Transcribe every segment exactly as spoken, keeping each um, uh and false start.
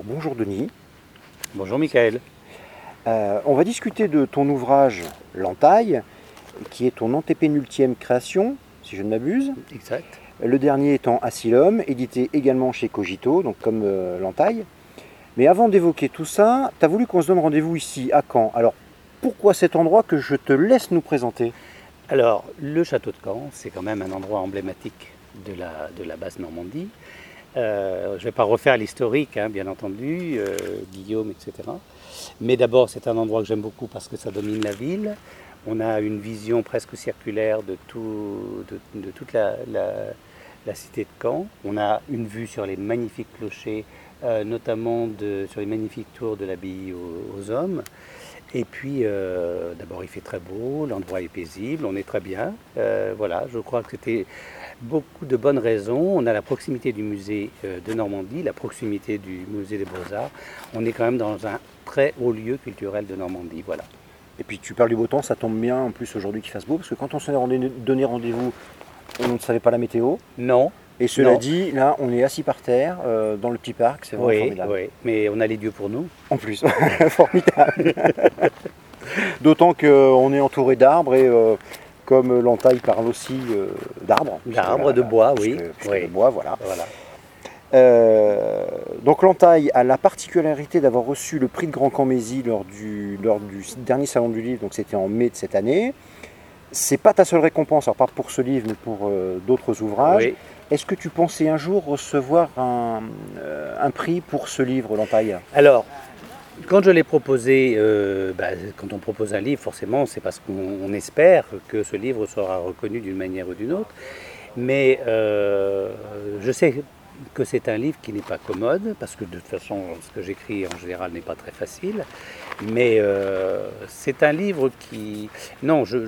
bonjour Denis. Bonjour Michael. Euh, on va discuter de ton ouvrage L'Entaille, qui est ton antépénultième création, si je ne m'abuse. Exact. Le dernier étant Asylum, édité également chez Cogito, donc comme euh, L'Entaille. Mais avant d'évoquer tout ça, tu as voulu qu'on se donne rendez-vous ici, à Caen. Alors, pourquoi cet endroit que je te laisse nous présenter? Alors, le château de Caen, c'est quand même un endroit emblématique de la, de la basse Normandie. Euh, je ne vais pas refaire l'historique, hein, bien entendu, euh, Guillaume, et cetera. Mais d'abord, c'est un endroit que j'aime beaucoup parce que ça domine la ville. On a une vision presque circulaire de, tout, de, de toute la, la, la cité de Caen. On a une vue sur les magnifiques clochers, euh, notamment de, sur les magnifiques tours de l'abbaye aux, aux Hommes. Et puis, euh, d'abord, il fait très beau, l'endroit est paisible, on est très bien. Euh, voilà, je crois que c'était beaucoup de bonnes raisons. On a la proximité du musée euh, de Normandie, la proximité du musée des Beaux-Arts. On est quand même dans un très haut lieu culturel de Normandie, voilà. Et puis tu parles du beau temps, ça tombe bien en plus aujourd'hui qu'il fasse beau, parce que quand on s'est donné rendez-vous, on ne savait pas la météo. Non. Et cela non. dit, là, on est assis par terre, euh, dans le petit parc, c'est vraiment oui, formidable. Oui, mais on a les dieux pour nous. En plus, formidable. D'autant qu'on est entouré d'arbres et euh, comme L'Entaille parle aussi euh, d'arbres. D'arbres, de bois, oui. Puisque oui. De bois, voilà. voilà. Euh, donc L'Entaille a la particularité d'avoir reçu le prix de Grand Cammésie lors du, lors du dernier salon du livre, donc c'était en mai de cette année. C'est pas ta seule récompense, alors pas pour ce livre, mais pour euh, d'autres ouvrages. Oui. Est-ce que tu pensais un jour recevoir un, euh, un prix pour ce livre, L'Entaille? Alors, quand je l'ai proposé, euh, bah, quand on propose un livre, forcément, c'est parce qu'on espère que ce livre sera reconnu d'une manière ou d'une autre. Mais euh, je sais que c'est un livre qui n'est pas commode, parce que de toute façon, ce que j'écris en général n'est pas très facile. Mais euh, c'est un livre qui... Non, je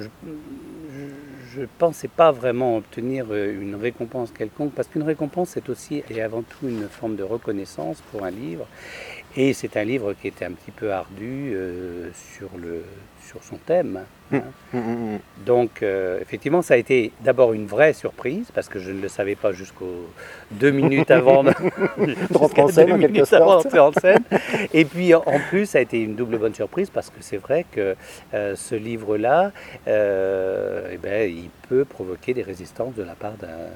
ne pensais pas vraiment obtenir une récompense quelconque, parce qu'une récompense, c'est aussi et avant tout une forme de reconnaissance pour un livre. Et c'est un livre qui était un petit peu ardu euh, sur, le, sur son thème. Hein. Mmh, mmh, mmh. Donc, euh, effectivement, ça a été d'abord une vraie surprise, parce que je ne le savais pas jusqu'aux deux minutes avant de rentrer en scène, en quelque sorte. En scène. Et puis, en plus, ça a été une double bonne surprise, parce que c'est vrai que euh, ce livre-là, euh, eh ben, il peut provoquer des résistances de la part d'un,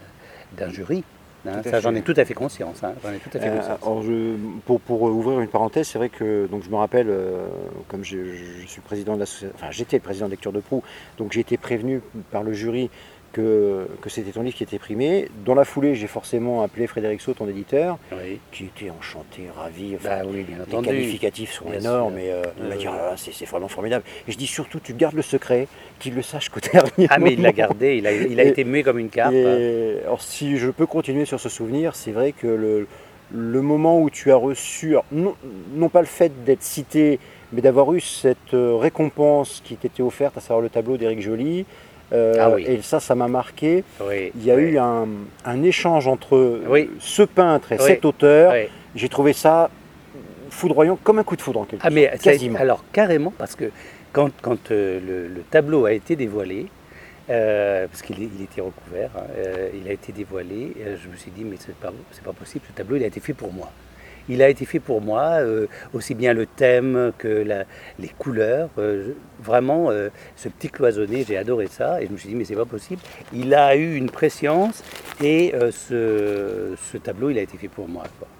d'un jury. Hein, ça, j'en ai tout à fait conscience. Hein, j'en ai tout à fait conscience. Euh, alors je, pour, pour ouvrir une parenthèse, c'est vrai que donc je me rappelle, euh, comme je, je suis président de l'association, enfin j'étais le président de lecture de proue, donc j'ai été prévenu par le jury que, que c'était ton livre qui était primé. Dans la foulée, j'ai forcément appelé Frédéric Saut, ton éditeur, oui. qui était enchanté, ravi. Enfin, bah, oui, bien les entendu. qualificatifs sont bien énormes, sûr. et euh, il euh, m'a dit ah, c'est, c'est vraiment formidable. Et je dis surtout, tu gardes le secret, qu'il le sache qu'au dernier Ah, mais moment. il l'a gardé, il a, il a et, été muet comme une carpe. Et, alors, si je peux continuer sur ce souvenir, c'est vrai que le, le moment où tu as reçu, alors, non, non pas le fait d'être cité, mais d'avoir eu cette récompense qui t'était offerte, à savoir le tableau d'Éric Joly, euh, ah, oui. et ça, ça m'a marqué. Oui, il y a oui. eu un, un échange entre oui. ce peintre et oui. cet auteur. Oui. J'ai trouvé ça foudroyant, comme un coup de foudre en quelque ah, mais sorte, quasiment. A, alors carrément, parce que quand, quand euh, le, le tableau a été dévoilé, euh, parce qu'il il était recouvert, hein, euh, il a été dévoilé, euh, je me suis dit, mais c'est pas, c'est pas possible, ce tableau il a été fait pour moi. Il a été fait pour moi, euh, aussi bien le thème que la, les couleurs. Euh, vraiment, euh, ce petit cloisonné, j'ai adoré ça. Et je me suis dit, mais c'est pas possible. Il a eu une préscience et euh, ce, ce tableau, il a été fait pour moi, quoi.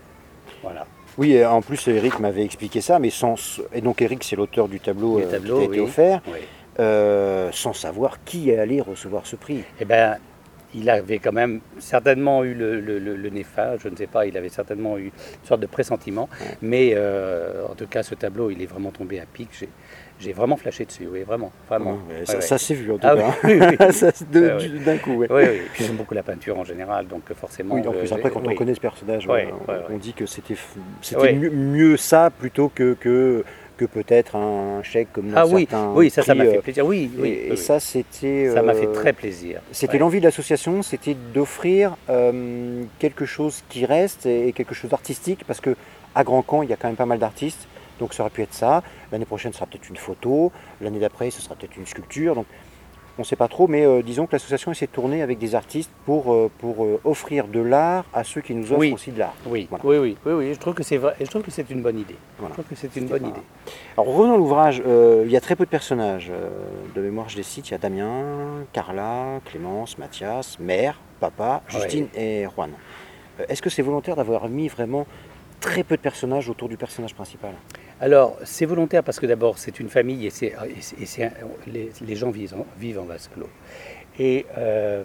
Voilà. Oui, et en plus, Eric m'avait expliqué ça, mais sans. Et donc, Eric, c'est l'auteur du tableau, euh, tableau qui t'a été oui. offert, oui. euh, sans savoir qui allait recevoir ce prix. Eh bien, il avait quand même certainement eu le, le, le, le nez fin, je ne sais pas, il avait certainement eu une sorte de pressentiment, ouais. mais euh, en tout cas, ce tableau, il est vraiment tombé à pic. J'ai, j'ai vraiment flashé dessus, oui, vraiment. vraiment. Ouais, ouais, ça, ouais. ça s'est vu en tout ah, cas. Oui, oui. ça, de, ouais, du, d'un coup, oui. Oui, oui. Puis j'aime beaucoup la peinture en général, donc forcément. Oui, en plus, euh, après, quand oui. on connaît ce personnage, ouais, on, ouais, on ouais. dit que c'était, c'était ouais. mieux, mieux ça plutôt que. que que peut-être un chèque comme dans ah oui, certains oui, ça, prix, ça m'a fait plaisir. Oui, oui. Et, oui, et oui. ça, c'était. Ça m'a euh, fait très plaisir. C'était ouais. l'envie de l'association, c'était d'offrir euh, quelque chose qui reste et quelque chose d'artistique, parce que à Grand Caen, il y a quand même pas mal d'artistes, donc ça aurait pu être ça. L'année prochaine, ce sera peut-être une photo. L'année d'après, ce sera peut-être une sculpture. Donc, on ne sait pas trop, mais euh, disons que l'association essaie de tourner avec des artistes pour, euh, pour euh, offrir de l'art à ceux qui nous offrent Oui. aussi de l'art. Oui, Voilà. oui, oui, oui, oui, je trouve que c'est vrai, et je trouve que c'est une bonne idée. Voilà. Je trouve que c'est une C'était bonne pas- idée. Alors revenons à l'ouvrage, euh, il y a très peu de personnages. Euh, de mémoire, je les cite, il y a Damien, Carla, Clémence, Mathias, Mère, Papa, Justine et Juan. Euh, Est-ce que c'est volontaire d'avoir mis vraiment très peu de personnages autour du personnage principal? Alors, c'est volontaire parce que d'abord, c'est une famille et, c'est, et c'est- et c'est un- les, les gens vivent en, vivent en vase clos. Et, euh,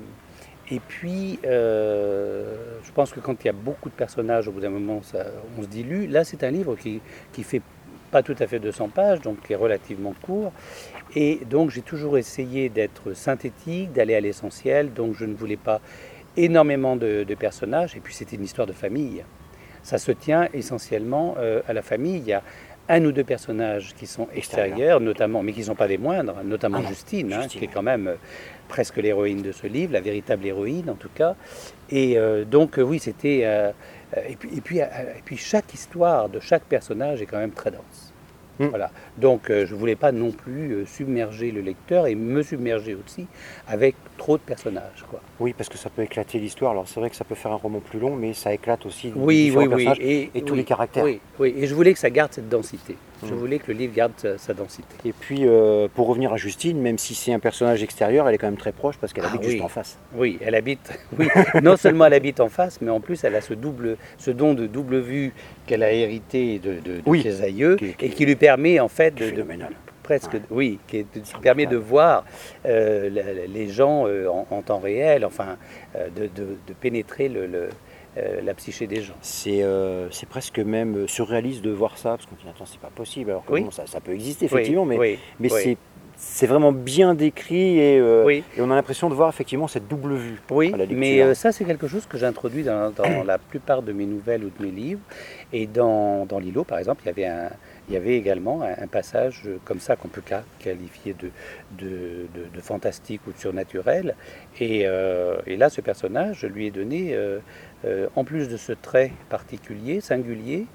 et puis, euh, je pense que quand il y a beaucoup de personnages, au bout d'un moment, ça, on se dilue. Là, c'est un livre qui, qui fait pas tout à fait deux cents pages, donc qui est relativement court. Et donc, j'ai toujours essayé d'être synthétique, d'aller à l'essentiel. Donc, je ne voulais pas énormément de, de personnages. Et puis, c'était une histoire de famille. Ça se tient essentiellement euh, à la famille. Il y a un ou deux personnages qui sont extérieurs, notamment, mais qui ne sont pas des moindres, notamment Ah non, Justine, hein, Justine, qui est oui. quand même euh, presque l'héroïne de ce livre, la véritable héroïne en tout cas. Et euh, donc, euh, oui, c'était. euh, euh, et, puis, et, puis, euh, et puis, chaque histoire de chaque personnage est quand même très dense. Mm. Voilà. Donc, euh, je ne voulais pas non plus euh, submerger le lecteur et me submerger aussi avec trop de personnages, quoi. Oui, parce que ça peut éclater l'histoire. Alors c'est vrai que ça peut faire un roman plus long, mais ça éclate aussi les Oui, différents oui, oui. personnages Et, et tous oui, les caractères. Oui, oui. Et je voulais que ça garde cette densité. Je Mm. voulais que le livre garde sa, sa densité. Et puis euh, pour revenir à Justine, même si c'est un personnage extérieur, elle est quand même très proche parce qu'elle Ah habite oui. juste en face. Oui, elle habite. Oui, non seulement elle habite en face, mais en plus elle a ce double, ce don de double vue qu'elle a hérité de, de, de Oui. ses aïeux Qui- qui- et qui lui permet en fait de, de- Phénoménal. presque, Ouais. oui, qui, est- qui permet de voir euh, la- les gens euh, en, en temps réel, enfin, euh, de, de- de pénétrer le, le, euh, la psyché des gens. C'est euh, c'est presque même surréaliste de voir ça, parce qu'on dit attends, c'est pas possible, alors que Oui. bon, ça, ça peut exister effectivement, oui, mais, oui, mais oui. c'est c'est vraiment bien décrit et, euh, Oui. et on a l'impression de voir effectivement cette double vue Oui, à la lecture. mais euh, ça c'est quelque chose que j'introduis dans, dans la plupart de mes nouvelles ou de mes livres. Et dans, dans Lilo, par exemple, il y avait, un, il y avait également un, un passage comme ça qu'on peut ca- qualifier de, de, de- de fantastique ou de surnaturel. Et, euh, et là, ce personnage, je lui ai donné, euh, euh, en plus de ce trait particulier, singulier,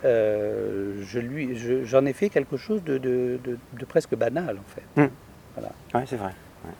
euh, je lui, je- j'en ai fait quelque chose de, de- de- de presque banal en fait. Mm. Voilà. Ouais, c'est vrai. Ouais.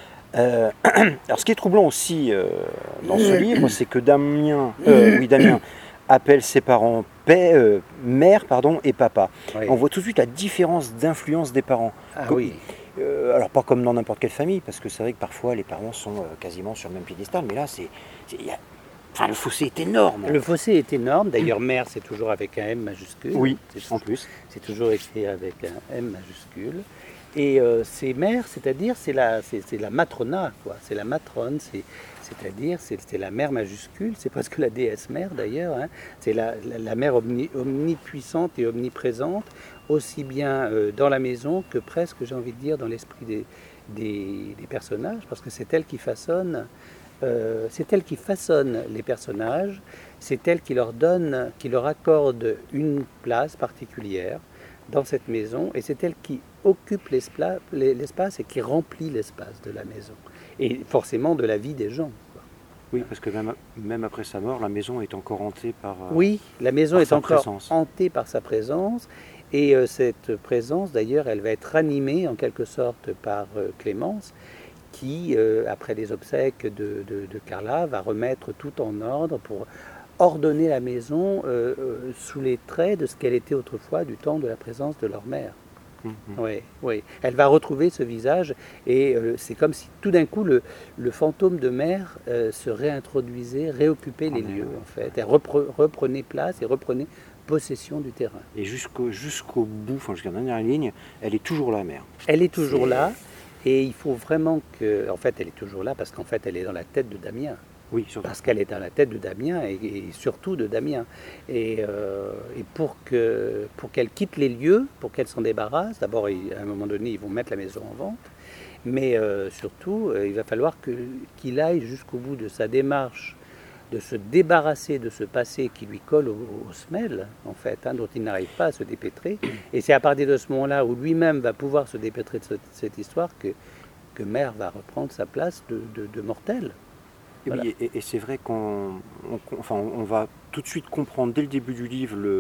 Euh, alors, ce qui est troublant aussi euh, dans ce livre, c'est que Damien, euh, oui, Damien appelle ses parents paix, euh, mère pardon, et papa. Oui. On voit tout de suite la différence d'influence des parents. Ah Comme- oui. Euh, alors pas comme dans n'importe quelle famille, parce que c'est vrai que parfois les parents sont euh, quasiment sur le même piédestal, mais là, c'est, c'est- il y a- enfin, le fossé est énorme. Le fossé est énorme. D'ailleurs, mère, c'est toujours avec un M majuscule. Oui, C'est en plus. c'est toujours écrit avec un M majuscule. Et euh, c'est mère, c'est-à-dire c'est la, c'est, c'est la matrona, quoi. C'est la matrone, c'est, c'est-à-dire c'est, c'est la mère majuscule. C'est presque la déesse mère d'ailleurs. Hein. C'est la, la, la mère omni- omnipuissante et omniprésente, aussi bien euh, dans la maison que presque, j'ai envie de dire, dans l'esprit des, des, des personnages, parce que c'est elle qui façonne. Euh, c'est elle qui façonne les personnages, c'est elle qui leur donne, qui leur accorde une place particulière dans cette maison, et c'est elle qui occupe l'espace, l'espace et qui remplit l'espace de la maison, et forcément de la vie des gens. quoi. Oui, parce que même, même après sa mort, la maison est encore hantée par. euh, Oui, la maison par est sa encore présence. hantée par sa présence, et euh, cette présence, d'ailleurs, elle va être animée en quelque sorte par euh, Clémence, qui, euh, après les obsèques de, de, de Carla, va remettre tout en ordre pour ordonner la maison euh, euh, sous les traits de ce qu'elle était autrefois du temps de la présence de leur mère. Mhm. Oui, oui. Elle va retrouver ce visage et euh, c'est comme si tout d'un coup le, le fantôme de mère euh, se réintroduisait, réoccupait les Ah, mais lieux ouais. en fait. Elle repre- reprenait place et reprenait possession du terrain. Et jusqu'au jusqu'au bout, enfin jusqu'à la dernière ligne, elle est toujours là, mère. Elle est toujours C'est- là et il faut vraiment que... En fait, elle est toujours là parce qu'en fait, elle est dans la tête de Damien. Oui, surtout. Parce qu'elle est dans la tête de Damien et, et surtout de Damien. Et, euh, et pour que, pour qu'elle quitte les lieux, pour qu'elle s'en débarrasse, d'abord, il- à un moment donné, ils vont mettre la maison en vente, mais euh, surtout, euh, il va falloir que, qu'il aille jusqu'au bout de sa démarche de se débarrasser de ce passé qui lui colle aux, aux semelles, en fait, hein, dont il n'arrive pas à se dépêtrer. Et c'est à partir de ce moment-là où lui-même va pouvoir se dépêtrer de ce- cette histoire que, que Mère va reprendre sa place de, de, de mortel. Et, Voilà. oui, et, et c'est vrai qu'on on, enfin, on va tout de suite comprendre dès le début du livre le,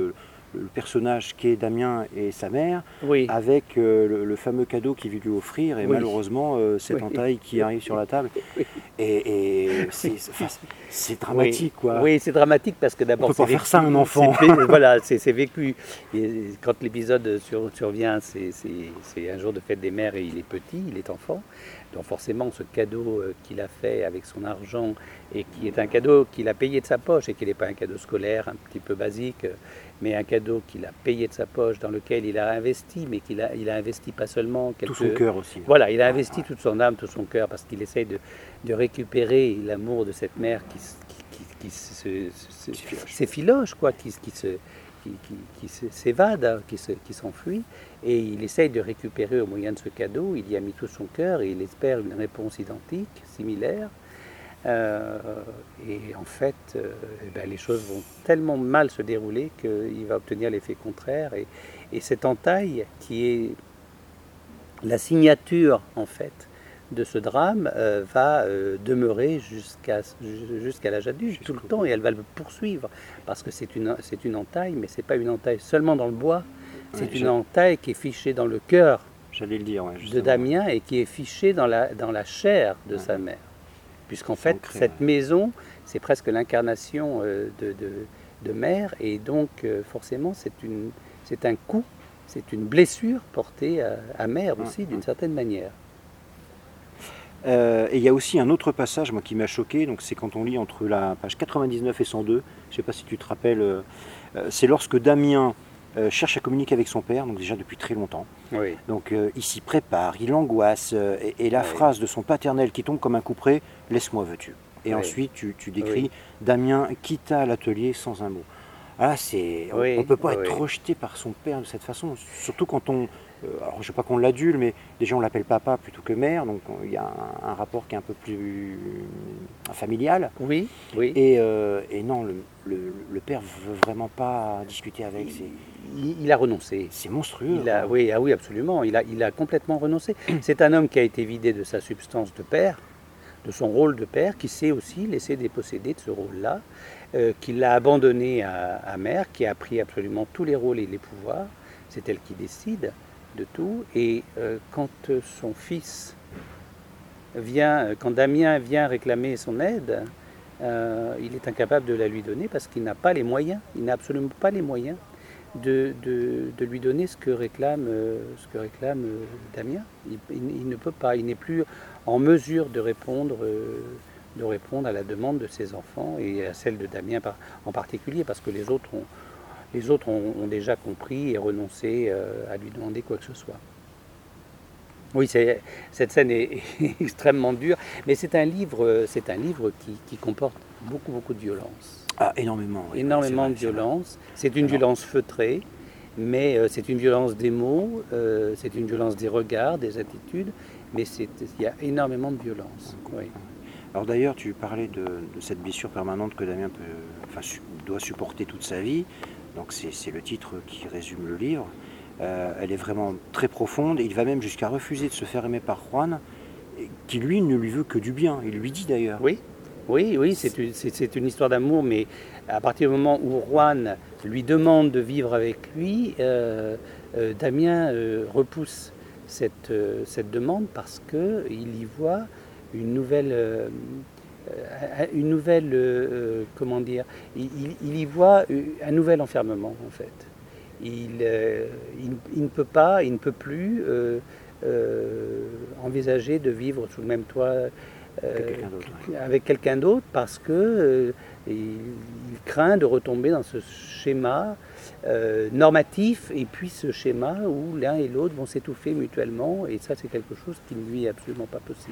le personnage qu'est Damien et sa mère, Oui. avec euh, le, le fameux cadeau qu'il veut lui offrir, et Oui. malheureusement euh, cette Oui. entaille qui arrive sur la table. Oui. Et, et c'est enfin, c'est dramatique, Oui, quoi. oui, c'est dramatique parce que On d'abord peut pas c'est faire vécu, ça à un enfant. c'est vé- voilà, c'est c'est vécu. Et quand l'épisode sur- survient, c'est c'est- c'est un jour de fête des mères et il est petit, il est enfant. Donc forcément, ce cadeau euh, qu'il a fait avec son argent et qui est un cadeau qu'il a payé de sa poche et qui n'est pas un cadeau scolaire un petit peu basique, euh, mais un cadeau qu'il a payé de sa poche, dans lequel il a investi, mais qu'il a, il a investi pas seulement quelques... Tout son cœur aussi. Voilà, il a Ouais, investi ouais. toute son âme, tout son cœur, parce qu'il essaye de, de récupérer l'amour de cette mère qui, s- qui, qui- qui se- se- se- S'effiloche. s'effiloche, quoi, qui, qui se qui, qui- qui se- s'évade, hein, qui se- qui s'enfuit, et il essaye de récupérer au moyen de ce cadeau. Il y a mis tout son cœur et il espère une réponse identique, similaire. Euh, et en fait, euh, eh ben, les choses vont tellement mal se dérouler qu'il va obtenir l'effet contraire. Et, et cette entaille, qui est la signature en fait de ce drame, euh, va euh, demeurer jusqu'à jusqu'à l'âge adulte tout le temps, et elle va le poursuivre parce que c'est une, c'est une entaille, mais c'est pas une entaille seulement dans le bois, c'est Ouais, une j'ai- entaille qui est fichée dans le cœur J'allais le dire, ouais, de justement. Damien et qui est fichée dans la, dans la chair de Ouais. sa mère. Puisqu'en C'est fait, ancré, cette ouais. maison, c'est presque l'incarnation euh, de, de, de mère, et donc euh, forcément, c'est une, c'est un coup, c'est une blessure portée à, à mère Ouais, aussi, ouais. d'une certaine manière. Euh, et il y a aussi un autre passage, moi, qui m'a choqué, donc c'est quand on lit entre la page quatre-vingt-dix-neuf et cent deux, je ne sais pas si tu te rappelles, euh, euh, c'est lorsque Damien euh, cherche à communiquer avec son père, donc déjà depuis très longtemps. Oui, Donc euh, il s'y prépare, il angoisse, euh, et, et la Oui. phrase de son paternel qui tombe comme un couperet, « Laisse-moi, veux-tu » Et Oui. ensuite tu, tu décris, Oui. Damien quitta l'atelier sans un mot. Ah, c'est, on Oui, ne peut pas oui, être oui. rejeté par son père de cette façon, surtout quand on, euh, alors je ne sais pas qu'on l'adule, mais déjà on l'appelle papa plutôt que mère, donc on- il y a un, un rapport qui est un peu plus euh, familial. oui, oui. Et, euh, et non, le, le, le père veut vraiment pas discuter avec, c'est, Il, il a renoncé. c'est monstrueux. Il a, quoi. oui, ah oui, absolument. Il a, il a complètement renoncé. C'est un homme qui a été vidé de sa substance de père, de son rôle de père, qui s'est aussi laissé déposséder de ce rôle-là, euh, qui l'a abandonné à, à mère, qui a pris absolument tous les rôles et les pouvoirs. C'est elle qui décide de tout. Et euh, quand euh, son fils vient, euh, quand Damien vient réclamer son aide, euh, il est incapable de la lui donner parce qu'il n'a pas les moyens. Il n'a absolument pas les moyens de, de, de lui donner ce que réclame, euh, ce que réclame euh, Damien. Il, il- il ne peut pas, il n'est plus en mesure de répondre, euh, de répondre à la demande de ses enfants et à celle de Damien par- en particulier, parce que les autres ont, les autres ont, ont déjà compris et renoncé euh, à lui demander quoi que ce soit. Oui, c'est- cette scène est, est extrêmement dure, mais c'est un livre, c'est un livre qui, qui comporte beaucoup, beaucoup de violence. Ah, énormément. oui, Énormément c'est de vrai, c'est vrai. violence. C'est une Alors- violence feutrée, mais euh, c'est une violence des mots, euh, c'est une violence des regards, des attitudes, mais c'est- il y a énormément de violence. Oui. Alors d'ailleurs, tu parlais de, de cette blessure permanente que Damien peut, enfin, su- doit supporter toute sa vie. Donc c'est c'est le titre qui résume le livre. Euh, elle est vraiment très profonde. Il va même jusqu'à refuser de se faire aimer par Juan, et qui lui ne lui veut que du bien. Il lui dit d'ailleurs. Oui, oui, oui, c'est une, c'est- c'est une histoire d'amour, mais à partir du moment où Juan lui demande de vivre avec lui, euh, euh, Damien euh, repousse cette, euh, cette demande parce qu'il y voit une nouvelle, euh, euh, une nouvelle, euh, euh, comment dire, il, il- il y voit euh, un nouvel enfermement en fait. Il, euh, il, il ne peut pas, il ne peut plus euh, euh, envisager de vivre sous le même toit euh, Que quelqu'un d'autre, ouais. avec quelqu'un d'autre parce que euh, il, il craint de retomber dans ce schéma euh, normatif et puis ce schéma où l'un et l'autre vont s'étouffer mutuellement, et ça c'est quelque chose qui ne lui est absolument pas possible.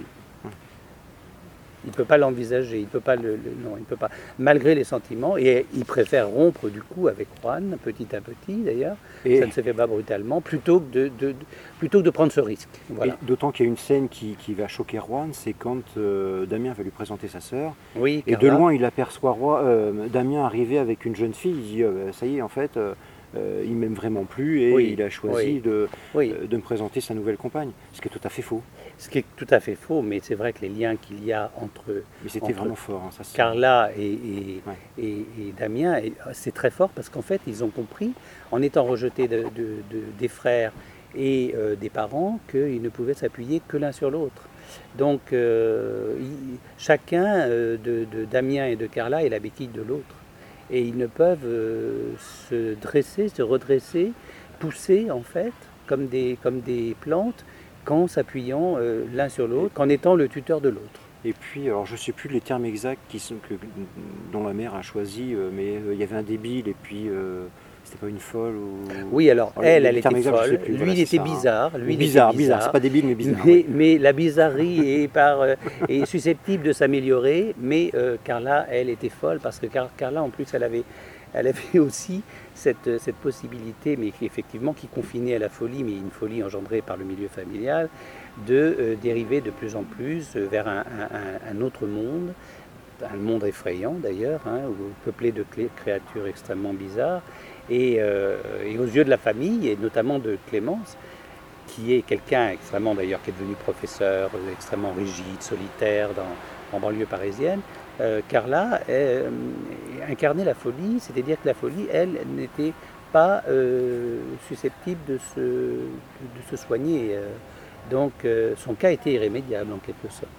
Il ne peut pas l'envisager, il peut pas le, le- non, il peut pas, malgré les sentiments, et il préfère rompre du coup avec Juan, petit à petit d'ailleurs, Et, ça ne se fait pas brutalement, plutôt que de, de- de- plutôt que de prendre ce risque. Voilà. et d'autant qu'il y a une scène qui, qui va choquer Juan, c'est quand euh, Damien va lui présenter sa sœur. Oui, Et de Carla. loin, il aperçoit Roi- euh, Damien arriver avec une jeune fille. Il dit euh, ça y est, en fait, euh, euh, il m'aime vraiment plus et Oui, il a choisi oui, de, oui. euh, de me présenter sa nouvelle compagne, ce qui est tout à fait faux. Ce qui est tout à fait faux, mais c'est vrai que les liens qu'il y a entre, Mais c'était entre vraiment fort, hein, ça c'est... Carla et, et, Ouais. et- et Damien, et c'est très fort parce qu'en fait, ils ont compris, en étant rejetés de- de- de- des frères et euh, des parents, qu'ils ne pouvaient s'appuyer que l'un sur l'autre. Donc, euh, il- chacun euh, de, de Damien et de Carla est la béquille de l'autre. Et ils ne peuvent euh, se dresser, se redresser, pousser en fait, comme des, comme des plantes, qu'en s'appuyant euh, l'un sur l'autre, qu'en étant le tuteur de l'autre. Et puis, alors je ne sais plus les termes exacts qui sont, que, dont la mère a choisi, euh, mais euh, il y avait un débile et puis euh, c'était pas une folle ou... Oui, alors Alors, elle, les- elle les était termes exacts, je sais folle, plus, lui voilà, il c'est était ça, hein. bizarre, lui il Bizarre, était bizarre, bizarre, c'est pas débile mais bizarre. mais, ouais. mais la bizarrerie est, par, euh, est susceptible de s'améliorer, mais euh, Carla, elle était folle, parce que Car- Carla, en plus, elle avait, elle avait aussi cette, cette possibilité, mais qui effectivement qui confinait à la folie, mais une folie engendrée par le milieu familial, de euh, dériver de plus en plus vers un, un- un autre monde, un monde effrayant d'ailleurs, hein, peuplé de clé- créatures extrêmement bizarres, et, euh, et aux yeux de la famille, et notamment de Clémence, qui est quelqu'un extrêmement d'ailleurs, qui est devenu professeur, euh, extrêmement rigide, solitaire dans, en banlieue parisienne, euh, Carla euh, incarnait la folie, c'est-à-dire que la folie, elle, n'était pas euh, susceptible de se, de se soigner. euh. donc euh, son cas était irrémédiable en quelque sorte.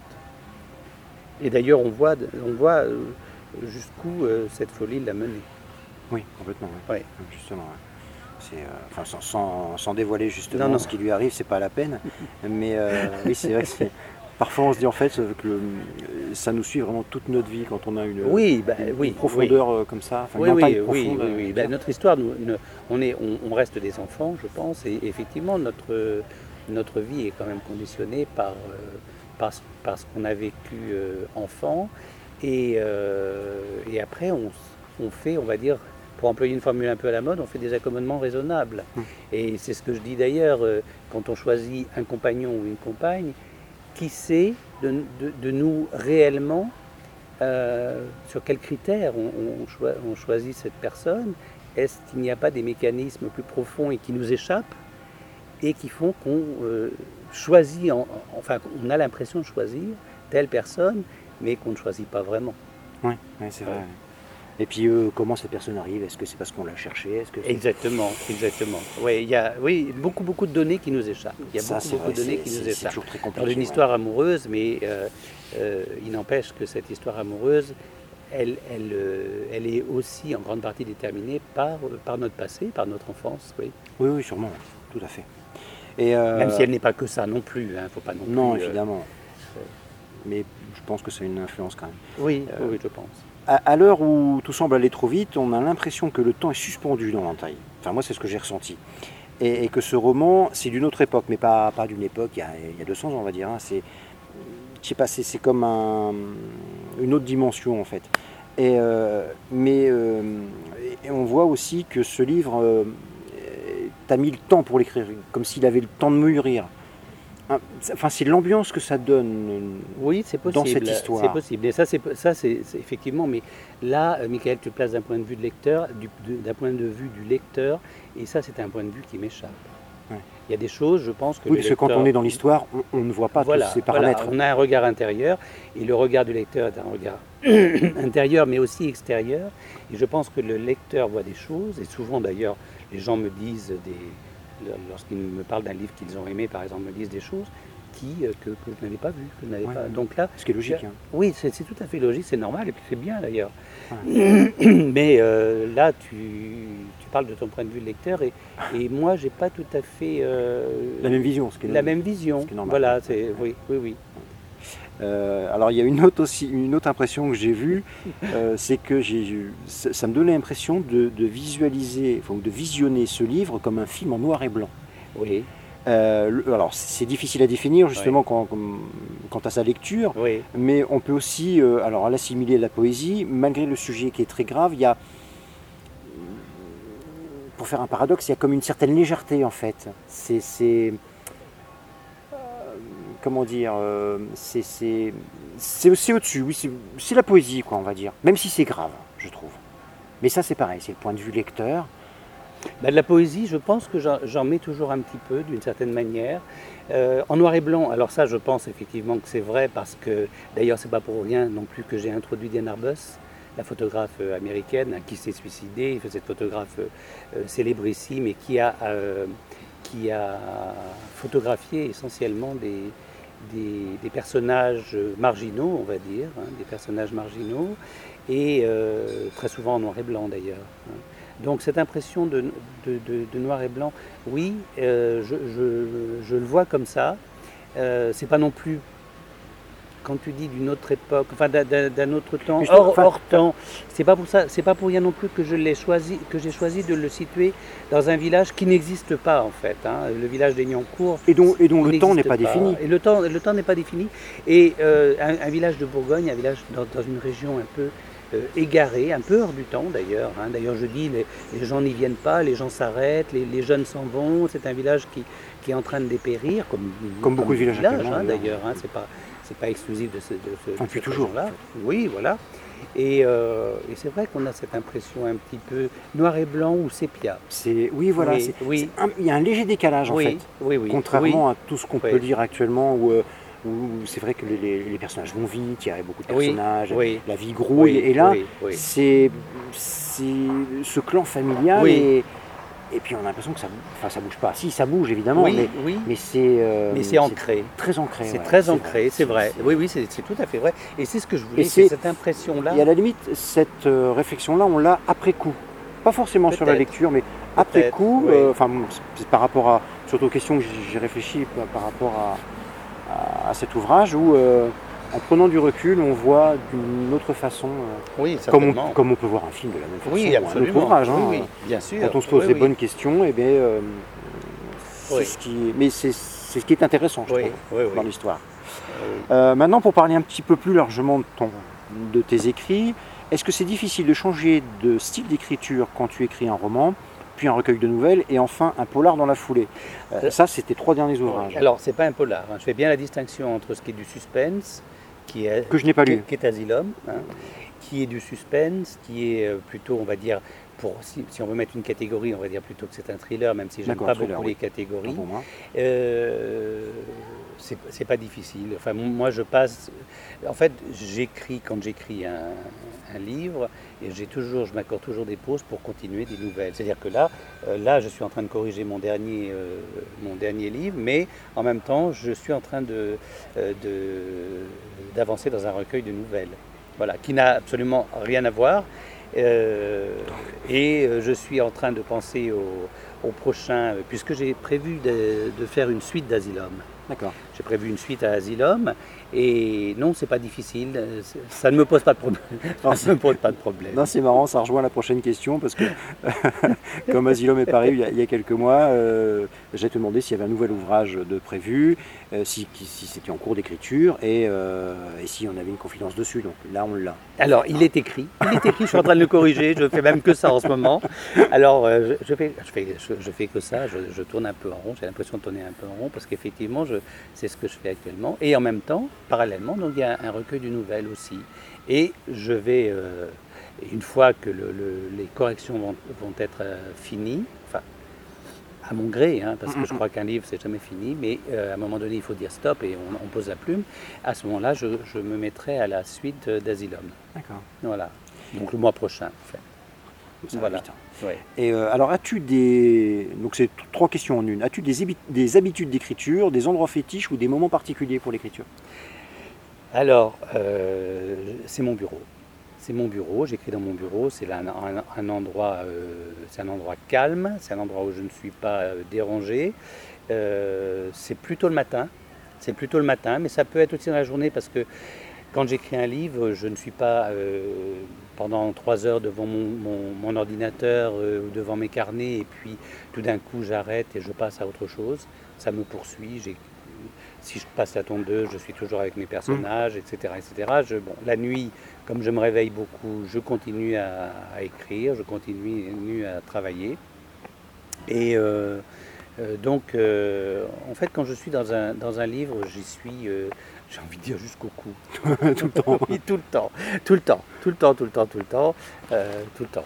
Et d'ailleurs, on voit, on voit euh, jusqu'où euh, cette folie l'a mené. Oui, complètement, oui. Ouais. Justement, ouais. C'est, euh, enfin, sans, sans- sans dévoiler justement Non, non. ce qui lui arrive, c'est pas la peine. Mais euh, oui, c'est vrai que c'est... Parfois on se dit en fait euh, que le- ça nous suit vraiment toute notre vie quand on a une, Oui, bah, une- oui, une profondeur euh, comme ça, enfin Oui, une oui, entaille oui, profonde. oui, euh, oui. je veux Ben, dire. notre histoire, nous, nous- on, est, on, on reste des enfants, je pense, et effectivement, notre, notre vie est quand même conditionnée par, euh, par, ce- par ce qu'on a vécu euh, enfant. Et, euh, et après, on, s- on fait, on va dire, pour employer une formule un peu à la mode, on fait des accommodements raisonnables. Mm. Et c'est ce que je dis d'ailleurs, euh, quand on choisit un compagnon ou une compagne, qui sait de, de- de nous réellement euh, sur quels critères on, on choi- on choisit cette personne? Est-ce qu'il n'y a pas des mécanismes plus profonds et qui nous échappent et qui font qu'on euh, choisit, en- enfin on a l'impression de choisir telle personne, mais qu'on ne choisit pas vraiment? Ouais, ouais, c'est vrai. Ouais. ouais. Et puis euh, comment cette personne arrive? Est-ce que c'est parce qu'on l'a cherché? Est-ce que c'est- Exactement, exactement. Ouais, il y a oui, beaucoup, beaucoup de données qui nous échappent. Il y a ça, beaucoup, c'est beaucoup vrai, de données c'est- qui nous c'est- c'est échappent. toujours très Dans compliqué. une ouais. histoire amoureuse, mais euh, euh, il n'empêche que cette histoire amoureuse, elle, elle, euh, elle est aussi en grande partie déterminée par, euh, par notre passé, par notre enfance, oui. Oui, oui, sûrement, tout à fait. Et, euh, Même si elle n'est pas que ça non plus, il ne faut pas non plus... non, euh, évidemment. Mais je pense que c'est une influence quand même. oui, Euh, oui, je pense. À, à l'heure où tout semble aller trop vite, on a l'impression que le temps est suspendu dans l'entaille. Enfin, moi, c'est ce que j'ai ressenti. Et, et que ce roman, c'est d'une autre époque, mais pas, pas d'une époque, il y, a, il y a deux cents ans, on va dire. hein. C'est, je sais pas, c'est, c'est comme un- une autre dimension, en fait. Et, euh, mais euh, et on voit aussi que ce livre, euh, tu as mis le temps pour l'écrire, comme s'il avait le temps de mûrir. Hein, c'est- Enfin, c'est l'ambiance que ça donne. Oui, c'est possible. dans cette histoire. C'est possible. Et ça, c'est, ça, c'est, c'est effectivement. Mais là, euh, Michael, tu te places d'un point de vue de lecteur, du- de- d'un point de vue du lecteur, et ça, c'est un point de vue qui m'échappe. Ouais. Il y a des choses, je pense que Oui, le parce que quand lecteur- on est dans l'histoire, on, on ne voit pas voilà, tous ces voilà, paramètres. on a un regard intérieur, et le regard du lecteur est un regard intérieur, mais aussi extérieur. Et je pense que le lecteur voit des choses, et souvent d'ailleurs, les gens me disent des, lorsqu'ils me parlent d'un livre qu'ils ont aimé, par exemple, me disent des choses qui, euh, que, que je n'avais pas vues, que je n'avais Ouais. pas. Donc là, Ce qui est logique. hein. oui, c'est, c'est tout à fait logique, c'est normal, et puis c'est bien d'ailleurs. Ouais. Mais euh, là, tu, tu parles de ton point de vue de lecteur, et, et moi, j'ai pas tout à fait euh, La même vision, ce qui est la même vision. ce qui est normal. Voilà, c'est, oui, oui, oui. Euh, alors il y a une autre, aussi, une autre impression que j'ai vue, euh, c'est que j'ai, eu- ça, ça me donnait l'impression de, de visualiser, enfin, ou de visionner ce livre comme un film en noir et blanc. Oui, Euh, le- alors c'est difficile à définir justement quand, comme- quant à sa lecture, oui, mais on peut aussi euh, alors l'assimiler à la poésie, malgré le sujet qui est très grave, il y a, pour faire un paradoxe, il y a comme une certaine légèreté en fait. C'est, c'est euh, comment dire, euh, c'est, c'est, c'est, c'est au-dessus, oui, c'est, c'est la poésie quoi, on va dire, même si c'est grave, je trouve. Mais ça c'est pareil, c'est le point de vue lecteur. Ben, de la poésie, je pense que j'en, j'en mets toujours un petit peu, d'une certaine manière. Euh, en noir et blanc, alors ça, je pense effectivement que c'est vrai, parce que, d'ailleurs, c'est pas pour rien non plus que j'ai introduit Diane Arbus, la photographe américaine, hein, qui s'est suicidée, cette photographe euh, célébrissime, et qui a, euh, qui a photographié essentiellement des, des, des personnages marginaux, on va dire, hein, des personnages marginaux, et euh, très souvent en noir et blanc d'ailleurs. Hein. Donc cette impression de, de, de, de noir et blanc, oui, euh, je, je, je le vois comme ça. Euh, c'est pas non plus, quand tu dis d'une autre époque, enfin d'un, d'un autre temps, je hors, enfin, hors temps, c'est pas pour ça, c'est pas pour rien non plus que je l'ai choisi, que j'ai choisi de le situer dans un village qui n'existe pas en fait, hein, le village d'Aignan-Court. Et dont, et dont le temps n'est pas, pas défini. Et le temps, le temps n'est pas défini. Et euh, un, un village de Bourgogne, un village dans, dans une région un peu euh, égarée, un peu hors du temps d'ailleurs. Hein. D'ailleurs, je dis, les, les gens n'y viennent pas, les gens s'arrêtent, les, les jeunes s'en vont. C'est un village qui, qui est en train de dépérir, comme, comme beaucoup de villages village, hein, d'ailleurs. Hein, c'est pas c'est pas exclusif de ce, de ce, enfin, de cette toujours là. Oui, voilà. Et, euh, et c'est vrai qu'on a cette impression un petit peu noir et blanc ou sépia. C'est, oui, voilà. Oui, c'est, oui. c'est un, il y a un léger décalage oui, en fait. Oui, oui. Contrairement oui. à tout ce qu'on oui. peut lire actuellement où, euh, où c'est vrai que les, les personnages vont vite, il y a beaucoup de personnages, oui, la vie grouille. Oui, et là, oui, oui. C'est, c'est ce clan familial. Oui. Et, Et puis on a l'impression que ça, enfin, ça bouge pas. Si, ça bouge évidemment, oui, mais, oui. mais c'est, euh, mais c'est ancré. C'est très ancré. C'est ouais. très c'est ancré, vrai. c'est vrai. C'est... Oui, oui, c'est, c'est tout à fait vrai. Et c'est ce que je voulais, et c'est, c'est cette impression-là. Et à la limite, cette euh, réflexion-là, on l'a après coup. Pas forcément Peut-être. sur la lecture, mais après Peut-être, coup, oui. euh, enfin, c'est par rapport à, surtout aux questions que j'ai réfléchi par, par rapport à, à, à cet ouvrage, où euh, en prenant du recul, on voit d'une autre façon, euh, oui, comme, on, comme on peut voir un film de la même façon, oui, un autre ouvrage. Oui, hein, oui, bien sûr. Quand on se pose oui, les oui. bonnes questions, et bien, euh, c'est oui. ce qui, mais c'est, c'est ce qui est intéressant, je oui, trouve, oui, dans oui. l'histoire. Oui. Euh, maintenant, pour parler un petit peu plus largement de, ton, de tes écrits, est-ce que c'est difficile de changer de style d'écriture quand tu écris un roman, puis un recueil de nouvelles, et enfin un polar dans la foulée? euh, Ça, c'est tes trois derniers ouvrages. Alors, c'est pas un polar. Hein. Je fais bien la distinction entre ce qui est du suspense, qui est, que je n'ai pas qui, lu, qui est Asylum, hein, qui est du suspense, qui est plutôt, on va dire, pour, si, si on veut mettre une catégorie, on va dire plutôt que c'est un thriller, même si j'aime D'accord, pas thriller, beaucoup oui. les catégories. Pour moi. Euh, c'est, c'est pas difficile. Enfin, moi, je passe. En fait, j'écris quand j'écris un, un livre, et j'ai toujours, je m'accorde toujours des pauses pour continuer des nouvelles. C'est-à-dire que là, euh, là, je suis en train de corriger mon dernier, euh, mon dernier livre, mais en même temps, je suis en train de, euh, de, d'avancer dans un recueil de nouvelles. Voilà, qui n'a absolument rien à voir. Euh, et euh, je suis en train de penser au, au prochain, puisque j'ai prévu de, de faire une suite d'Asylum. D'accord. J'ai prévu une suite à Asylum, et non, c'est pas difficile, ça ne me pose pas de problème. Non, ça ne me pose pas de problème. Non, c'est marrant, ça rejoint la prochaine question, parce que comme Asylum est paru il y a, il y a quelques mois, euh, j'ai te demandé s'il y avait un nouvel ouvrage de prévu, euh, si, si c'était en cours d'écriture, et, euh, et si on avait une confidence dessus. Donc là, on l'a. Alors, il est écrit, il est écrit, je suis en train de le corriger, je fais même que ça en ce moment. Alors, euh, je, je, fais, je, fais, je, je fais que ça, je, je tourne un peu en rond, j'ai l'impression de tourner un peu en rond, parce qu'effectivement, je, c'est ce que je fais actuellement. Et en même temps, parallèlement, donc il y a un recueil de nouvelles aussi. Et je vais, euh, une fois que le, le, les corrections vont, vont être euh, finies, enfin, à mon gré, hein, parce que je crois qu'un livre, c'est jamais fini, mais euh, à un moment donné, il faut dire stop et on, on pose la plume. À ce moment-là, je, je me mettrai à la suite d'Asylum. D'accord. Voilà. Donc le mois prochain, en fait. Ça voilà. Vite, hein. Ouais. Et euh, alors, as-tu des... Donc c'est t- trois questions en une. As-tu des, habi- des habitudes d'écriture, des endroits fétiches ou des moments particuliers pour l'écriture? Alors, euh, c'est mon bureau. C'est mon bureau, j'écris dans mon bureau, c'est un, un, un, endroit, euh, c'est un endroit calme, c'est un endroit où je ne suis pas euh, dérangé. Euh, c'est plutôt le matin, c'est plutôt le matin, mais ça peut être aussi dans la journée parce que quand j'écris un livre, je ne suis pas euh, pendant trois heures devant mon, mon, mon ordinateur euh, ou devant mes carnets et puis tout d'un coup j'arrête et je passe à autre chose. Ça me poursuit. J'ai, si je passe la tondeuse, je suis toujours avec mes personnages, mmh. et cetera, et cetera. Je, bon, la nuit, comme je me réveille beaucoup, je continue à, à écrire, je continue à travailler. Et euh, euh, donc, euh, en fait, quand je suis dans un, dans un livre, j'y suis, euh, j'ai envie de dire jusqu'au cou. Tout le temps. Oui, tout le temps, tout le temps, tout le temps, tout le temps, tout le temps, euh, tout le temps.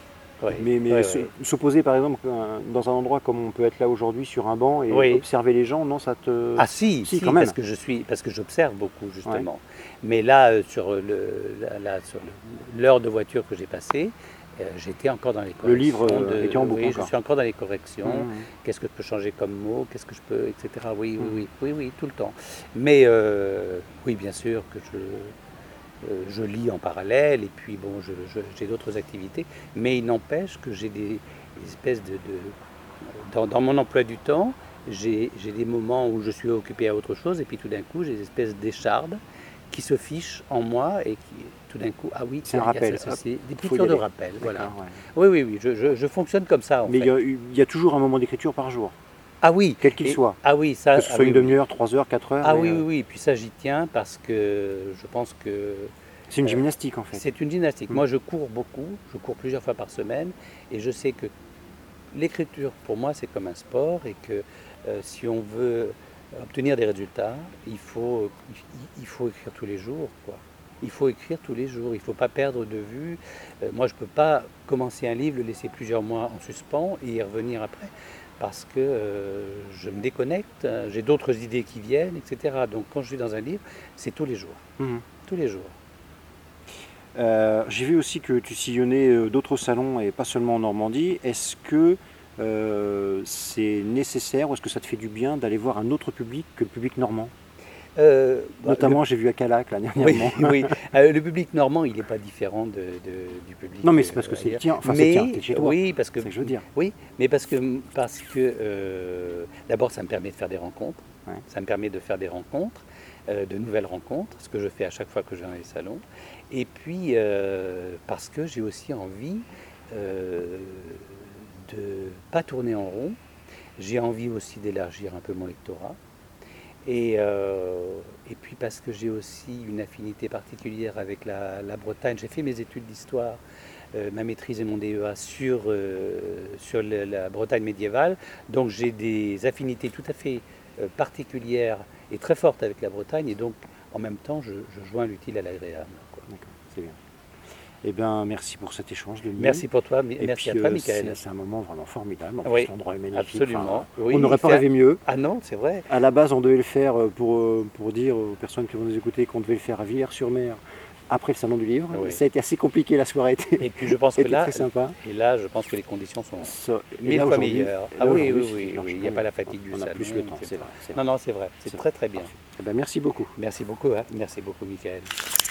oui, Mais, mais oui, se, oui. se poser par exemple un- dans un endroit comme on peut être là aujourd'hui sur un banc et Oui. observer les gens, non, ça te... Ah si, Si, si, quand même. parce que je suis, parce que j'observe beaucoup justement. Mais là, euh, sur le, là, là, sur le- l'heure de voiture que j'ai passée, euh, j'étais encore dans les corrections. Le livre euh, de, était en boucle oui, je encore. suis encore dans les corrections. Mhm. Qu'est-ce que je peux changer comme mot? Qu'est-ce que je peux, et cetera. Oui, oui, Mhm. oui, oui, oui, tout le temps. Mais euh, oui, bien sûr que je, euh, je lis en parallèle et puis bon, je- je- j'ai d'autres activités. Mais il n'empêche que j'ai des, des espèces de, de dans, dans mon emploi du temps, j'ai j'ai des moments où je suis occupé à autre chose et puis tout d'un coup j'ai des espèces d'échardes qui se fichent en moi et qui tout d'un coup, ah oui, C'est tiens, un il y a rappel, ça, hop, ceci, des faut y piqûres de aller. rappel, voilà. D'accord, ouais. Oui, oui, oui, je, je- je fonctionne comme ça en Mais il fait. y, a, il y a toujours un moment d'écriture par jour, Ah oui, quel qu'il et- soit. ah oui, ça, Que ce ah soit oui, une oui. demi-heure, trois heures, quatre heures. Ah mais, oui, euh, oui, oui, et puis ça j'y tiens parce que je pense que c'est une euh, gymnastique en fait. c'est une gymnastique. Mm. Moi je cours beaucoup, je cours plusieurs fois par semaine et je sais que l'écriture pour moi c'est comme un sport et que euh, si on veut obtenir des résultats, il faut, il, il faut écrire tous les jours, quoi. Il faut écrire tous les jours, il ne faut pas perdre de vue. Euh, moi, je ne peux pas commencer un livre, le laisser plusieurs mois en suspens et y revenir après, parce que euh, je me déconnecte, hein, j'ai d'autres idées qui viennent, et cetera. Donc quand je suis dans un livre, c'est tous les jours, Mhm. tous les jours. Euh, J'ai vu aussi que tu sillonnais euh, d'autres salons et pas seulement en Normandie. Est-ce que euh, c'est nécessaire ou est-ce que ça te fait du bien d'aller voir un autre public que le public normand? Euh, bah, Notamment, j'ai vu à Calac là, le, dernièrement. oui, oui. Euh, le public normand, il n'est pas différent de, de- du public. Non, mais c'est parce que euh, c'est le ailleurs. tien. Enfin, c'est le Mais tien, t'es chez toi. oui, parce que C'est ce que je veux dire. oui, mais parce que parce que euh, d'abord, ça me permet de faire des rencontres. Ouais. Ça me permet de faire des rencontres, euh, de nouvelles rencontres, ce que je fais à chaque fois que je vais dans les salons. Et puis euh, parce que j'ai aussi envie euh, de pas tourner en rond. J'ai envie aussi d'élargir un peu mon lectorat. Et, euh, et puis parce que j'ai aussi une affinité particulière avec la, la Bretagne. J'ai fait mes études d'histoire, euh, ma maîtrise et mon D E A sur, euh, sur le- la Bretagne médiévale. Donc j'ai des affinités tout à fait euh, particulières et très fortes avec la Bretagne. Et donc en même temps, je, je joins l'utile à l'agréable, quoi. D'accord, c'est bien. Eh bien, merci pour cet échange, Denis. Merci pour toi, mais Et merci puis, à toi, euh, Michael. c'est c'est un moment vraiment formidable. En Oui, plus, l'endroit est magnifique. absolument. Enfin, Oui, on n'aurait pas faire- rêvé mieux. Ah non, c'est vrai. À la base, on devait le faire euh, pour, euh, pour dire aux personnes qui vont nous écouter qu'on devait le faire à Villers-sur-Mer après le salon du livre. Oui. Ça a été assez compliqué, la soirée était, Et puis je pense que était là, très sympa. et là, je pense que les conditions sont Ça- et mille là, fois aujourd'hui- meilleures. et Ah là, oui, oui, aujourd'hui, oui, c'est oui, il n'y a largement- pas la fatigue du on salon. a plus le temps, et c'est cetera. vrai. c'est Non, vrai. non, c'est vrai. C'est C'est très très bien. Eh ben, merci beaucoup. Merci beaucoup, hein. Merci beaucoup, Michael.